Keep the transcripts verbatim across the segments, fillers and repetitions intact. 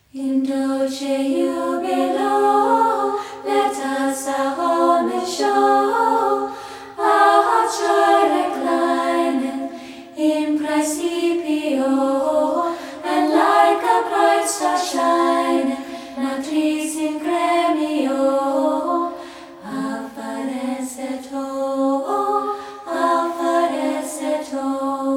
In dolce jubilo, let us our homage show. Our joy reclineth in praecipio, and like a bright star shineth, natris in gremio. Apparesset o, apparesset o.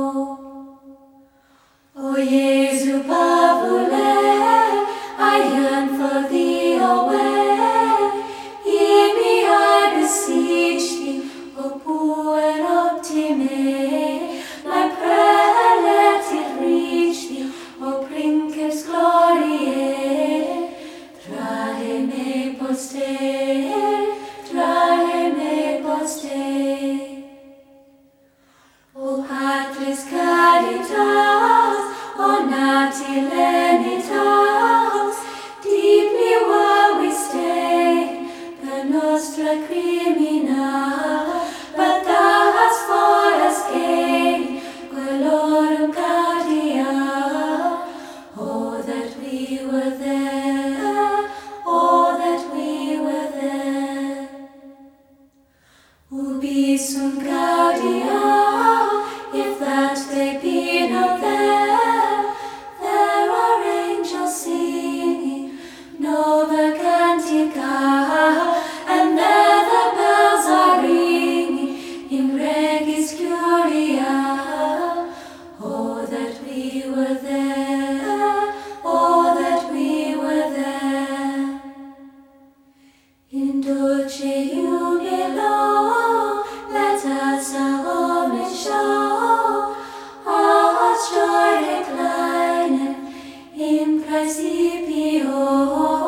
O Jesu pavule, I yearn for thee away. Hear me, I beseech thee, O puer optime. My prayer let it reach thee, O princeps gloriae. Trahe me poste, trahe me poste. O Patris caritas, O nati lenitas, deeply were we stained per nostra crimina, but thou hast for us gained glorum cardia. Oh, that we were there, oh, that we were there. Ubi sunt gaudia, if that they be not there. There are angels singing Nova Cantica, and there the bells are ringing in Regis Curia. Oh, that we were there, oh, that we were there. In dolce jubilo, let us our homage show. Our joy reclineth in praecipio.